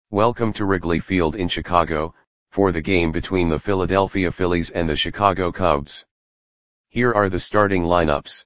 Welcome to Wrigley Field in Chicago, for the game between the Philadelphia Phillies and the Chicago Cubs. Here are the starting lineups.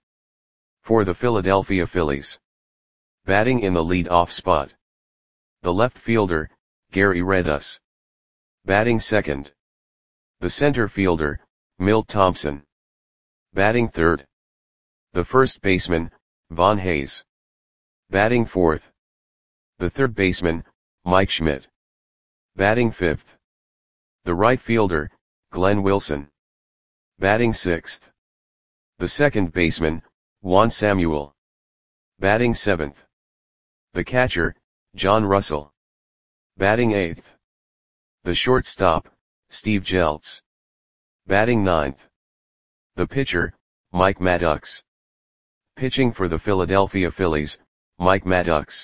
For the Philadelphia Phillies. Batting in the lead-off spot. The left fielder, Gary Redus. Batting second. The center fielder, Milt Thompson. Batting third. The first baseman, Von Hayes. Batting fourth. The third baseman, Mike Schmidt. Batting fifth. The right fielder, Glenn Wilson. Batting sixth. The second baseman, Juan Samuel. Batting seventh. The catcher, John Russell. Batting eighth. The shortstop, Steve Jeltz. Batting ninth. The pitcher, Mike Maddux. Pitching for the Philadelphia Phillies, Mike Maddux.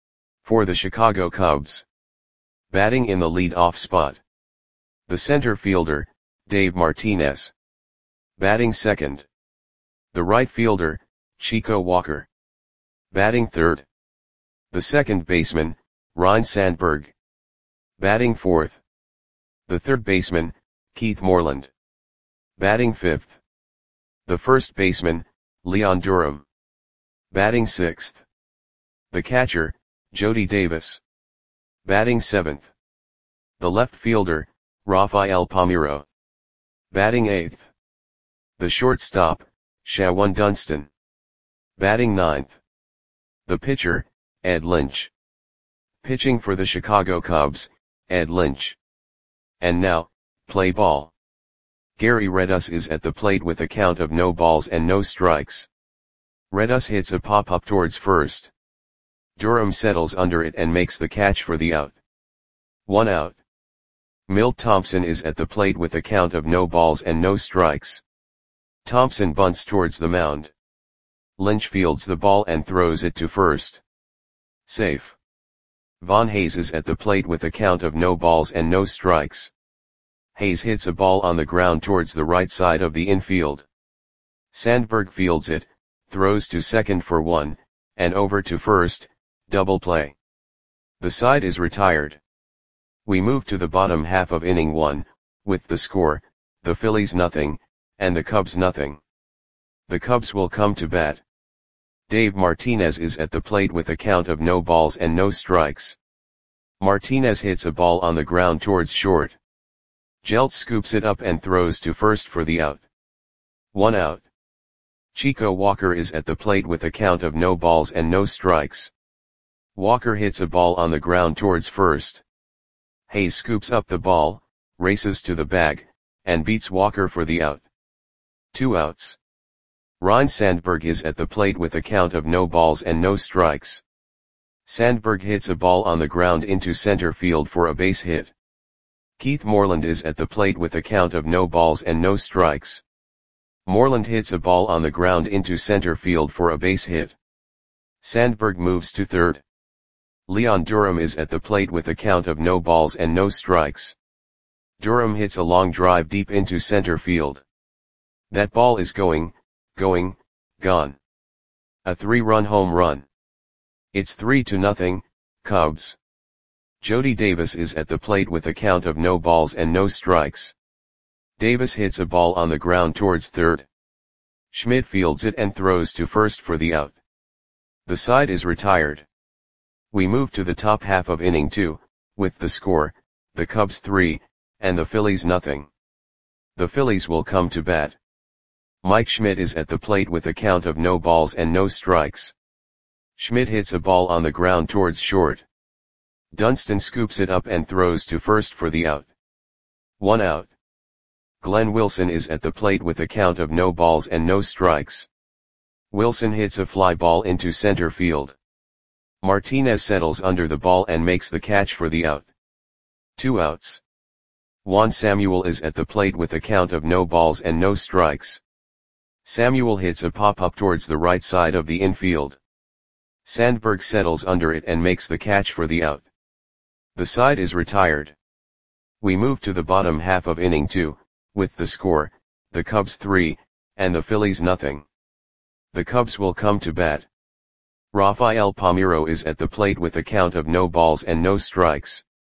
For the Chicago Cubs. Batting in the lead-off spot. The center fielder, Dave Martinez. Batting second. The right fielder, Chico Walker. Batting third. The second baseman, Ryne Sandberg. Batting fourth. The third baseman, Keith Moreland. Batting fifth. The first baseman, Leon Durham. Batting sixth. The catcher, Jody Davis. Batting seventh. The left fielder, Rafael Palmeiro. Batting eighth. The shortstop, Shawon Dunston. Batting ninth. The pitcher, Ed Lynch. Pitching for the Chicago Cubs, Ed Lynch. And now, play ball. Gary Redus is at the plate with a count of no balls and no strikes. Redus hits a pop-up towards first. Durham settles under it and makes the catch for the out. 1 out. Milt Thompson is at the plate with a count of no balls and no strikes. Thompson bunts towards the mound. Lynch fields the ball and throws it to first. Safe. Von Hayes is at the plate with a count of no balls and no strikes. Hayes hits a ball on the ground towards the right side of the infield. Sandberg fields it, throws to second for 1, and over to first, double play. The side is retired. We move to the bottom half of inning 1, with the score, the Phillies nothing, and the Cubs nothing. The Cubs will come to bat. Dave Martinez is at the plate with a count of no balls and no strikes. Martinez hits a ball on the ground towards short. Jeltz scoops it up and throws to first for the out. 1 out. Chico Walker is at the plate with a count of no balls and no strikes. Walker hits a ball on the ground towards first. Hayes scoops up the ball, races to the bag, and beats Walker for the out. 2 outs. Ryne Sandberg is at the plate with a count of no balls and no strikes. Sandberg hits a ball on the ground into center field for a base hit. Keith Moreland is at the plate with a count of no balls and no strikes. Moreland hits a ball on the ground into center field for a base hit. Sandberg moves to third. Leon Durham is at the plate with a count of no balls and no strikes. Durham hits a long drive deep into center field. That ball is gone. A 3-run home run. It's 3-0, Cubs. Jody Davis is at the plate with a count of no balls and no strikes. Davis hits a ball on the ground towards third. Schmidt fields it and throws to first for the out. The side is retired. We move to the top half of inning 2, with the score, the Cubs 3, and the Phillies nothing. The Phillies will come to bat. Mike Schmidt is at the plate with a count of no balls and no strikes. Schmidt hits a ball on the ground towards short. Dunston scoops it up and throws to first for the out. 1 out. Glenn Wilson is at the plate with a count of no balls and no strikes. Wilson hits a fly ball into center field. Martinez settles under the ball and makes the catch for the out. 2 outs. Juan Samuel is at the plate with a count of no balls and no strikes. Samuel hits a pop-up towards the right side of the infield. Sandberg settles under it and makes the catch for the out. The side is retired. We move to the bottom half of inning 2, with the score, the Cubs 3, and the Phillies nothing. The Cubs will come to bat. Rafael Palmeiro is at the plate with a count of no balls and no strikes.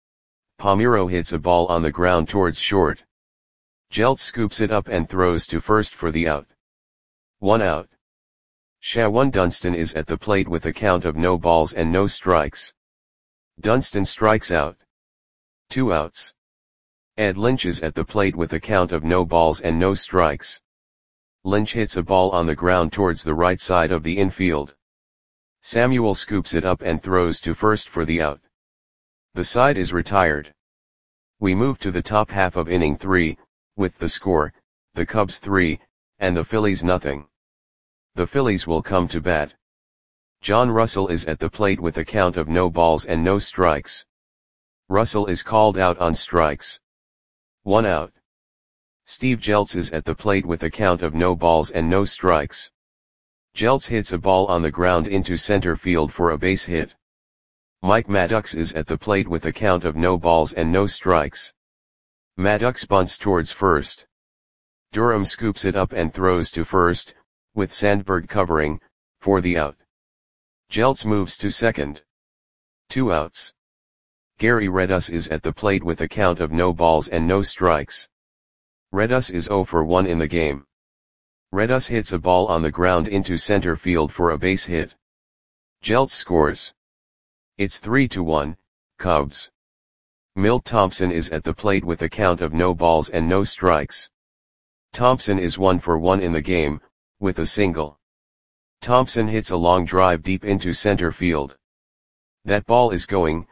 Palmiro hits a ball on the ground towards short. Jeltz scoops it up and throws to first for the out. 1 out. Shawan Dunston is at the plate with a count of no balls and no strikes. Dunston strikes out. 2 outs. Ed Lynch is at the plate with a count of no balls and no strikes. Lynch hits a ball on the ground towards the right side of the infield. Samuel scoops it up and throws to first for the out. The side is retired. We move to the top half of inning 3, with the score, the Cubs 3, and the Phillies nothing. The Phillies will come to bat. John Russell is at the plate with a count of no balls and no strikes. Russell is called out on strikes. 1 out. Steve Jeltz is at the plate with a count of no balls and no strikes. Jeltz hits a ball on the ground into center field for a base hit. Mike Maddox is at the plate with a count of no balls and no strikes. Maddox bunts towards first. Durham scoops it up and throws to first, with Sandberg covering, for the out. Jeltz moves to second. 2 outs. Gary Redus is at the plate with a count of no balls and no strikes. Redus is 0 for 1 in the game. Redus hits a ball on the ground into center field for a base hit. Jeltz scores. It's 3-1, Cubs. Milt Thompson is at the plate with a count of no balls and no strikes. Thompson is 1 for 1 in the game, with a single. Thompson hits a long drive deep into center field. That ball is gone.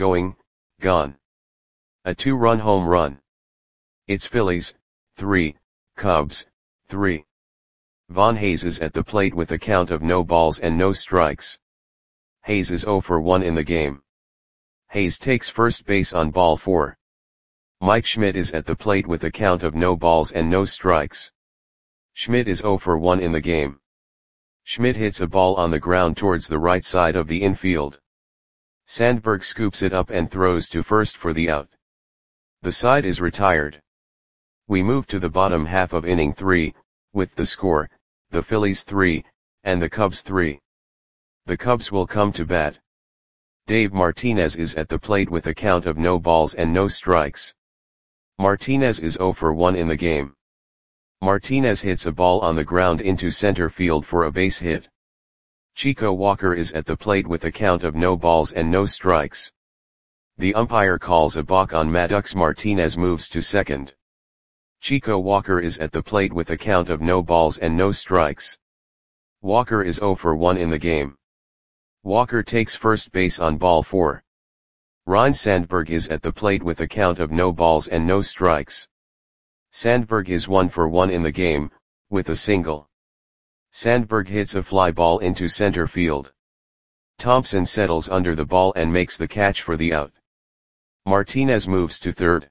A 2-run home run. It's Phillies, 3, Cubs, 3. Von Hayes is at the plate with a count of no balls and no strikes. Hayes is 0 for 1 in the game. Hayes takes first base on ball 4. Mike Schmidt is at the plate with a count of no balls and no strikes. Schmidt is 0 for 1 in the game. Schmidt hits a ball on the ground towards the right side of the infield. Sandberg scoops it up and throws to first for the out. The side is retired. We move to the bottom half of inning 3, with the score, the Phillies 3, and the Cubs 3. The Cubs will come to bat. Dave Martinez is at the plate with a count of no balls and no strikes. Martinez is 0 for 1 in the game. Martinez hits a ball on the ground into center field for a base hit. Chico Walker is at the plate with a count of no balls and no strikes. The umpire calls a balk on Maddox. Martinez moves to second. Chico Walker is at the plate with a count of no balls and no strikes. Walker is 0 for 1 in the game. Walker takes first base on ball 4. Ryne Sandberg is at the plate with a count of no balls and no strikes. Sandberg is 1 for 1 in the game, with a single. Sandberg hits a fly ball into center field. Thompson settles under the ball and makes the catch for the out. Martinez moves to third.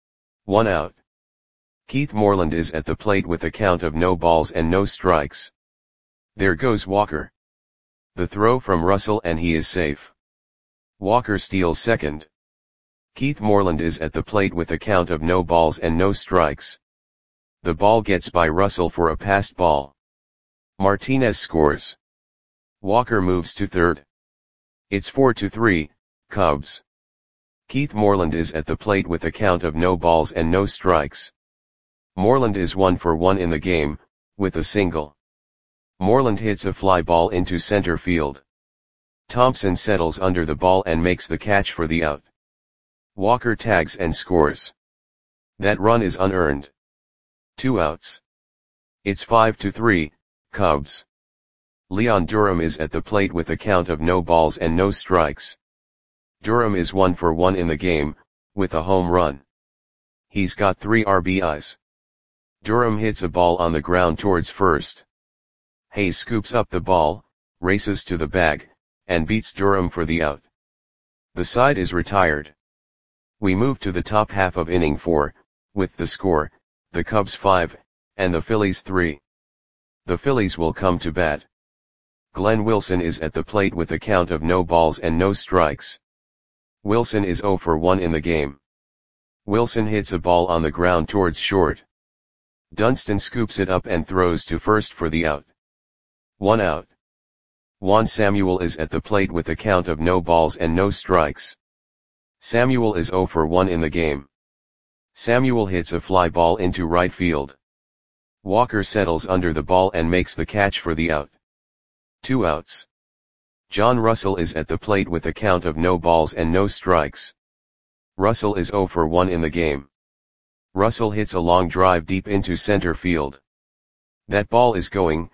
1 out. Keith Moreland is at the plate with a count of no balls and no strikes. There goes Walker. The throw from Russell and he is safe. Walker steals second. Keith Moreland is at the plate with a count of no balls and no strikes. The ball gets by Russell for a passed ball. Martinez scores. Walker moves to third. It's 4-3, Cubs. Keith Moreland is at the plate with a count of no balls and no strikes. Moreland is 1 for 1 in the game, with a single. Moreland hits a fly ball into center field. Thompson settles under the ball and makes the catch for the out. Walker tags and scores. That run is unearned. 2 outs. It's 5-3, Cubs. Leon Durham is at the plate with a count of no balls and no strikes. Durham is 1 for 1 in the game, with a home run. He's got 3 RBIs. Durham hits a ball on the ground towards first. Hayes scoops up the ball, races to the bag, and beats Durham for the out. The side is retired. We move to the top half of inning 4, with the score, the Cubs 5, and the Phillies 3. The Phillies will come to bat. Glenn Wilson is at the plate with a count of no balls and no strikes. Wilson is 0 for 1 in the game. Wilson hits a ball on the ground towards short. Dunston scoops it up and throws to first for the out. 1 out. Juan Samuel is at the plate with a count of no balls and no strikes. Samuel is 0 for 1 in the game. Samuel hits a fly ball into right field. Walker settles under the ball and makes the catch for the out. 2 outs. John Russell is at the plate with a count of no balls and no strikes. Russell is 0 for 1 in the game. Russell hits a long drive deep into center field. That ball is gone.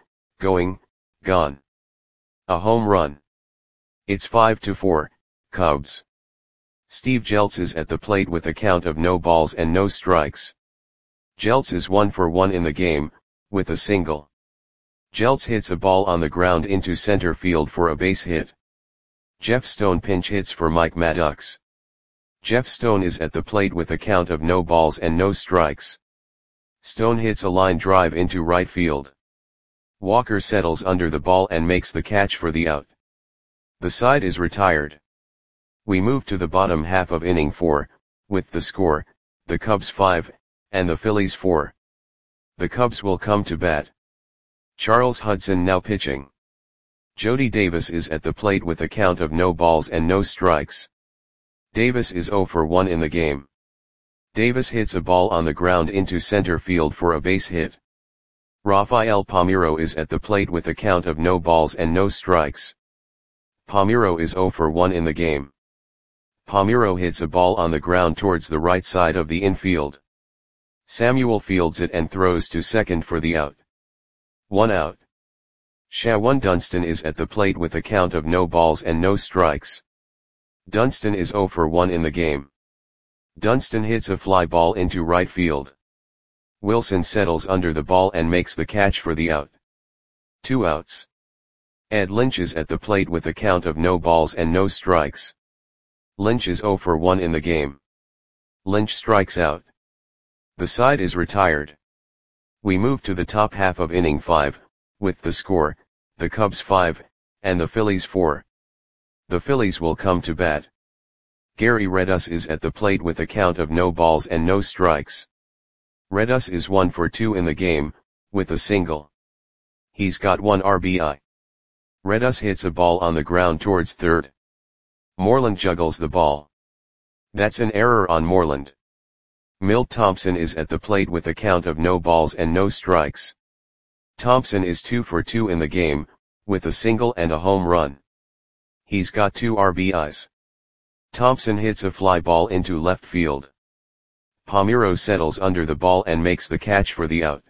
A home run. It's 5-4, Cubs. Steve Jeltz is at the plate with a count of no balls and no strikes. Jeltz is 1 for 1 in the game, with a single. Jeltz hits a ball on the ground into center field for a base hit. Jeff Stone pinch hits for Mike Maddox. Jeff Stone is at the plate with a count of no balls and no strikes. Stone hits a line drive into right field. Walker settles under the ball and makes the catch for the out. The side is retired. We move to the bottom half of inning 4, with the score, the Cubs 5, and the Phillies 4. The Cubs will come to bat. Charles Hudson now pitching. Jody Davis is at the plate with a count of no balls and no strikes. Davis is 0 for 1 in the game. Davis hits a ball on the ground into center field for a base hit. Rafael Palmeiro is at the plate with a count of no balls and no strikes. Palmeiro is 0 for 1 in the game. Palmeiro hits a ball on the ground towards the right side of the infield. Samuel fields it and throws to second for the out. 1 out. Shawan Dunston is at the plate with a count of no balls and no strikes. Dunston is 0 for 1 in the game. Dunston hits a fly ball into right field. Wilson settles under the ball and makes the catch for the out. 2 outs. Ed Lynch is at the plate with a count of no balls and no strikes. Lynch is 0 for 1 in the game. Lynch strikes out. The side is retired. We move to the top half of inning 5, with the score, the Cubs 5, and the Phillies 4. The Phillies will come to bat. Gary Redus is at the plate with a count of no balls and no strikes. Redus is 1 for 2 in the game, with a single. He's got 1 RBI. Redus hits a ball on the ground towards third. Moreland juggles the ball. That's an error on Moreland. Milt Thompson is at the plate with a count of no balls and no strikes. Thompson is 2 for 2 in the game, with a single and a home run. He's got 2 RBIs. Thompson hits a fly ball into left field. Palmeiro settles under the ball and makes the catch for the out.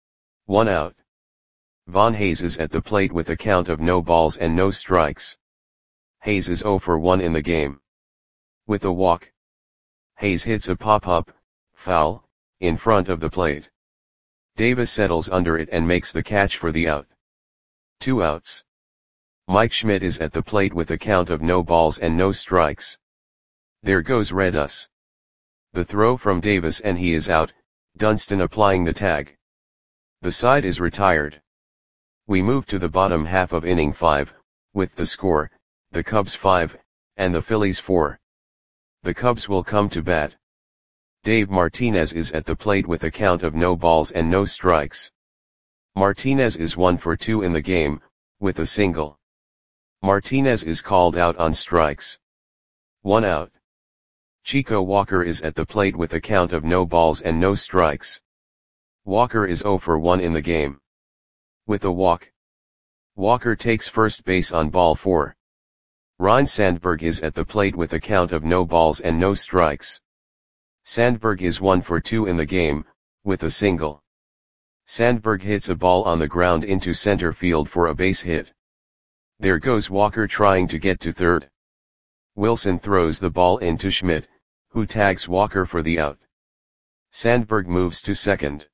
1 out. Von Hayes is at the plate with a count of no balls and no strikes. Hayes is 0 for 1 in the game. With a walk. Hayes hits a pop-up, foul, in front of the plate. Davis settles under it and makes the catch for the out. 2 outs. Mike Schmidt is at the plate with a count of no balls and no strikes. There goes Redus. The throw from Davis and he is out, Dunston applying the tag. The side is retired. We move to the bottom half of inning 5, with the score, the Cubs 5, and the Phillies 4. The Cubs will come to bat. Dave Martinez is at the plate with a count of no balls and no strikes. Martinez is 1 for 2 in the game, with a single. Martinez is called out on strikes. 1 out. Chico Walker is at the plate with a count of no balls and no strikes. Walker is 0 for 1 in the game. With a walk. Walker takes first base on ball 4. Ryne Sandberg is at the plate with a count of no balls and no strikes. Sandberg is 1 for 2 in the game, with a single. Sandberg hits a ball on the ground into center field for a base hit. There goes Walker trying to get to third. Wilson throws the ball into Schmidt, who tags Walker for the out. Sandberg moves to second.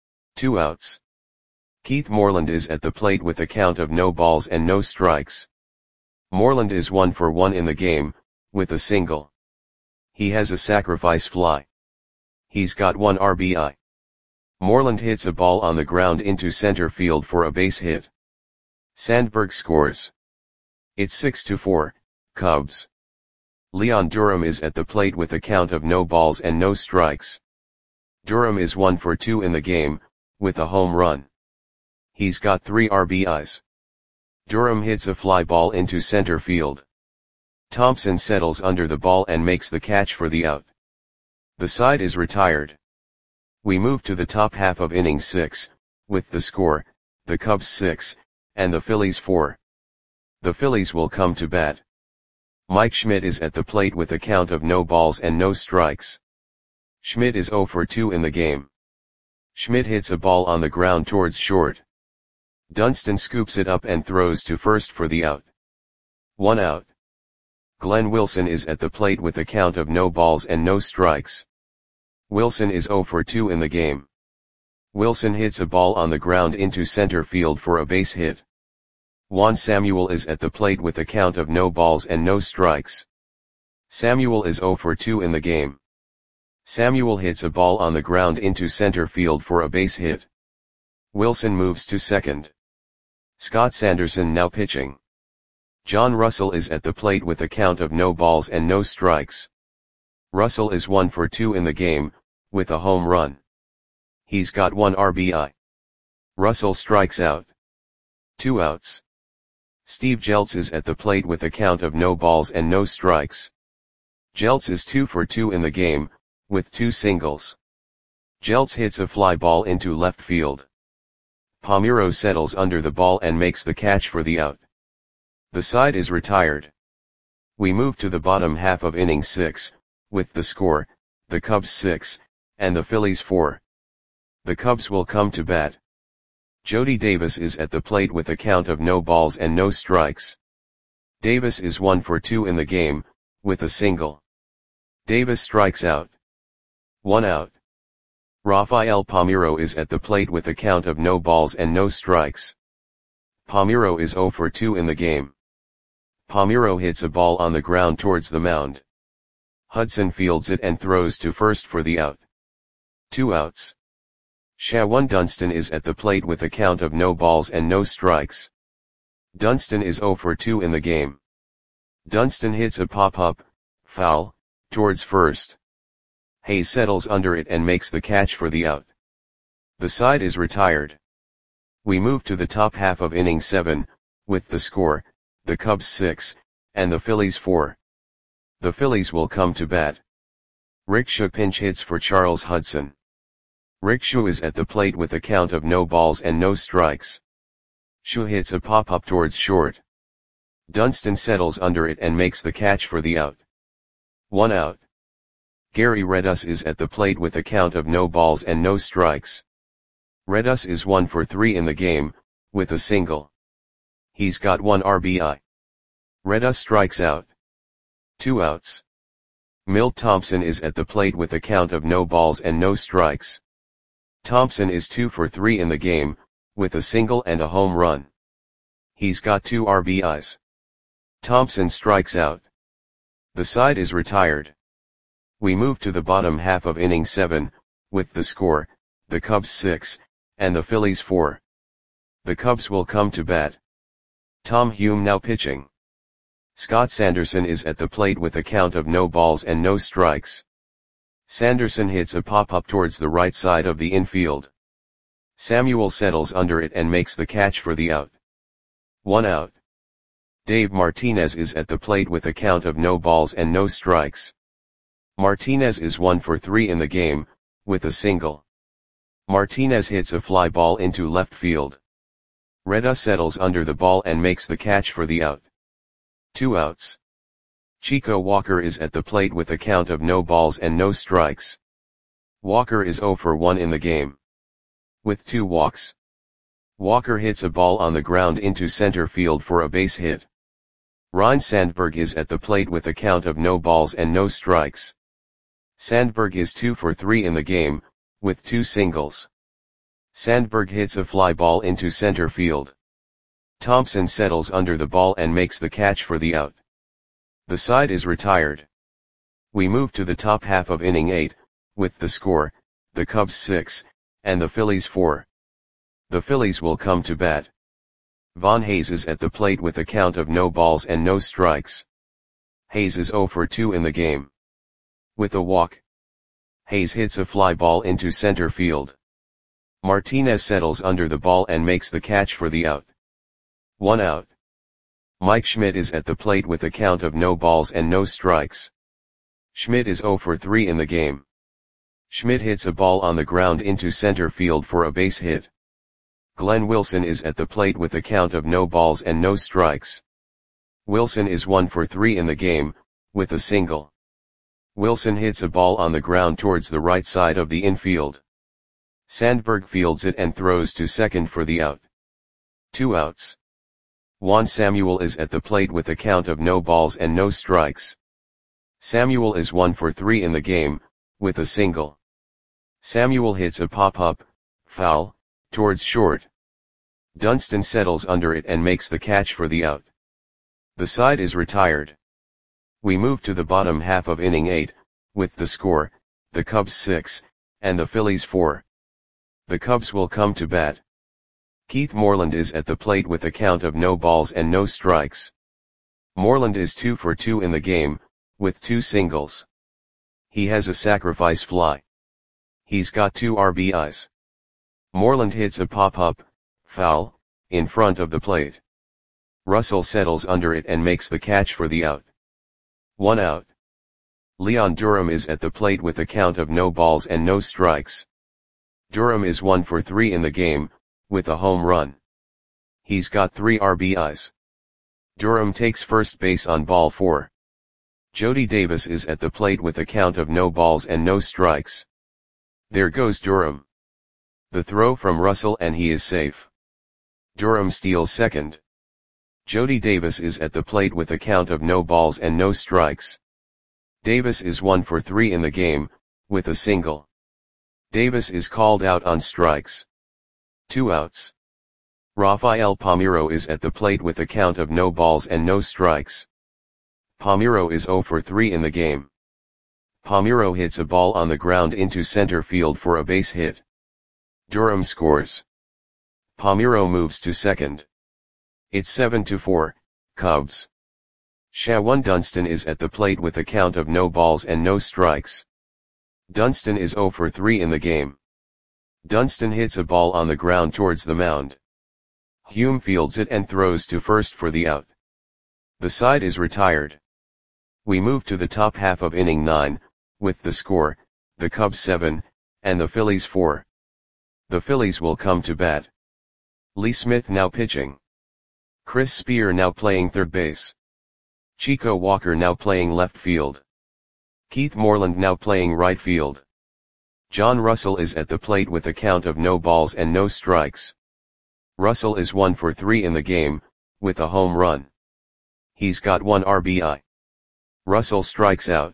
2 outs. Keith Moreland is at the plate with a count of no balls and no strikes. Moreland is 1 for 1 in the game, with a single. He has a sacrifice fly. He's got 1 RBI. Moreland hits a ball on the ground into center field for a base hit. Sandberg scores. It's 6-4, Cubs. Leon Durham is at the plate with a count of no balls and no strikes. Durham is 1 for 2 in the game, with a home run. He's got 3 RBIs. Durham hits a fly ball into center field. Thompson settles under the ball and makes the catch for the out. The side is retired. We move to the top half of inning 6, with the score, the Cubs 6, and the Phillies 4. The Phillies will come to bat. Mike Schmidt is at the plate with a count of no balls and no strikes. Schmidt is 0 for 2 in the game. Schmidt hits a ball on the ground towards short. Dunston scoops it up and throws to first for the out. 1 out. Glenn Wilson is at the plate with a count of no balls and no strikes. Wilson is 0 for 2 in the game. Wilson hits a ball on the ground into center field for a base hit. Juan Samuel is at the plate with a count of no balls and no strikes. Samuel is 0 for 2 in the game. Samuel hits a ball on the ground into center field for a base hit. Wilson moves to second. Scott Sanderson now pitching. John Russell is at the plate with a count of no balls and no strikes. Russell is 1 for 2 in the game, with a home run. He's got 1 RBI. Russell strikes out. 2 outs. Steve Jeltz is at the plate with a count of no balls and no strikes. Jeltz is 2 for 2 in the game, with 2 singles. Jeltz hits a fly ball into left field. Palmeiro settles under the ball and makes the catch for the out. The side is retired. We move to the bottom half of inning 6, with the score, the Cubs 6, and the Phillies 4. The Cubs will come to bat. Jody Davis is at the plate with a count of no balls and no strikes. Davis is 1 for 2 in the game, with a single. Davis strikes out. 1 out. Rafael Palmeiro is at the plate with a count of no balls and no strikes. Palmeiro is 0 for 2 in the game. Palmeiro hits a ball on the ground towards the mound. Hudson fields it and throws to first for the out. 2 outs. Shawan Dunston is at the plate with a count of no balls and no strikes. Dunston is 0 for 2 in the game. Dunston hits a pop-up, foul, towards first. Hayes settles under it and makes the catch for the out. The side is retired. We move to the top half of inning 7, with the score, the Cubs 6, and the Phillies 4. The Phillies will come to bat. Rick Shu pinch hits for Charles Hudson. Rick Shu is at the plate with a count of no balls and no strikes. Shu hits a pop-up towards short. Dunston settles under it and makes the catch for the out. 1 out. Gary Redus is at the plate with a count of no balls and no strikes. Redus is 1 for 3 in the game, with a single. He's got 1 RBI. Redus strikes out. 2 outs. Milt Thompson is at the plate with a count of no balls and no strikes. Thompson is 2 for 3 in the game, with a single and a home run. He's got 2 RBIs. Thompson strikes out. The side is retired. We move to the bottom half of inning 7, with the score, the Cubs 6, and the Phillies 4. The Cubs will come to bat. Tom Hume now pitching. Scott Sanderson is at the plate with a count of no balls and no strikes. Sanderson hits a pop-up towards the right side of the infield. Samuel settles under it and makes the catch for the out. 1 out. Dave Martinez is at the plate with a count of no balls and no strikes. Martinez is 1 for 3 in the game, with a single. Martinez hits a fly ball into left field. Redus settles under the ball and makes the catch for the out. 2 outs. Chico Walker is at the plate with a count of no balls and no strikes. Walker is 0 for 1 in the game. With 2 walks. Walker hits a ball on the ground into center field for a base hit. Ryne Sandberg is at the plate with a count of no balls and no strikes. Sandberg is 2 for 3 in the game, with 2 singles. Sandberg hits a fly ball into center field. Thompson settles under the ball and makes the catch for the out. The side is retired. We move to the top half of inning 8, with the score, the Cubs 6, and the Phillies 4. The Phillies will come to bat. Von Hayes is at the plate with a count of no balls and no strikes. Hayes is 0 for 2 in the game. With a walk. Hayes hits a fly ball into center field. Martinez settles under the ball and makes the catch for the out. 1 out. Mike Schmidt is at the plate with a count of no balls and no strikes. Schmidt is 0 for 3 in the game. Schmidt hits a ball on the ground into center field for a base hit. Glenn Wilson is at the plate with a count of no balls and no strikes. Wilson is 1 for 3 in the game, with a single. Wilson hits a ball on the ground towards the right side of the infield. Sandberg fields it and throws to second for the out. 2 outs. Juan Samuel is at the plate with a count of no balls and no strikes. Samuel is 1 for 3 in the game, with a single. Samuel hits a pop-up, foul, towards short. Dunston settles under it and makes the catch for the out. The side is retired. We move to the bottom half of inning 8, with the score, the Cubs 6, and the Phillies 4. The Cubs will come to bat. Keith Moreland is at the plate with a count of no balls and no strikes. Moreland is 2 for 2 in the game, with 2 singles. He has a sacrifice fly. He's got 2 RBIs. Moreland hits a pop-up, foul, in front of the plate. Russell settles under it and makes the catch for the out. 1 out. Leon Durham is at the plate with a count of no balls and no strikes. Durham is 1 for 3 in the game, with a home run. He's got 3 RBIs. Durham takes first base on ball 4. Jody Davis is at the plate with a count of no balls and no strikes. There goes Durham. The throw from Russell and he is safe. Durham steals second. Jody Davis is at the plate with a count of no balls and no strikes. Davis is 1 for 3 in the game, with a single. Davis is called out on strikes. 2 outs. Rafael Palmeiro is at the plate with a count of no balls and no strikes. Palmeiro is 0 for 3 in the game. Palmeiro hits a ball on the ground into center field for a base hit. Durham scores. Palmeiro moves to second. It's 7-4, Cubs. Shawan Dunston is at the plate with a count of no balls and no strikes. Dunston is 0 for 3 in the game. Dunston hits a ball on the ground towards the mound. Hume fields it and throws to first for the out. The side is retired. We move to the top half of inning 9, with the score, the Cubs 7, and the Phillies 4. The Phillies will come to bat. Lee Smith now pitching. Chris Spear now playing third base. Chico Walker now playing left field. Keith Moreland now playing right field. John Russell is at the plate with a count of no balls and no strikes. Russell is 1 for 3 in the game, with a home run. He's got 1 RBI. Russell strikes out.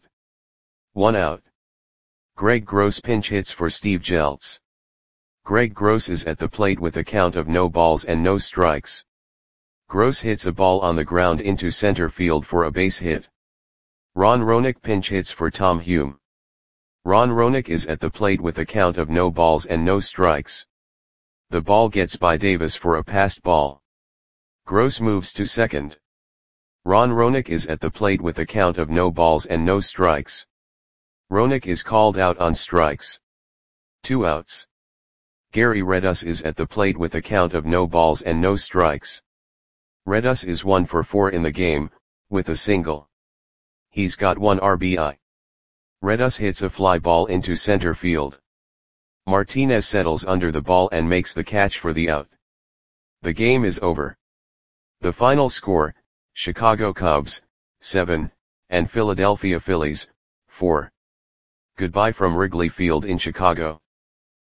1 out. Greg Gross pinch hits for Steve Jeltz. Greg Gross is at the plate with a count of no balls and no strikes. Gross hits a ball on the ground into center field for a base hit. Ron Roenick pinch hits for Tom Hume. Ron Roenick is at the plate with a count of no balls and no strikes. The ball gets by Davis for a passed ball. Gross moves to second. Ron Roenick is at the plate with a count of no balls and no strikes. Roenick is called out on strikes. 2 outs. Gary Redus is at the plate with a count of no balls and no strikes. Redus is 1 for 4 in the game, with a single. He's got 1 RBI. Redus hits a fly ball into center field. Martinez settles under the ball and makes the catch for the out. The game is over. The final score, Chicago Cubs, 7, and Philadelphia Phillies, 4. Goodbye from Wrigley Field in Chicago.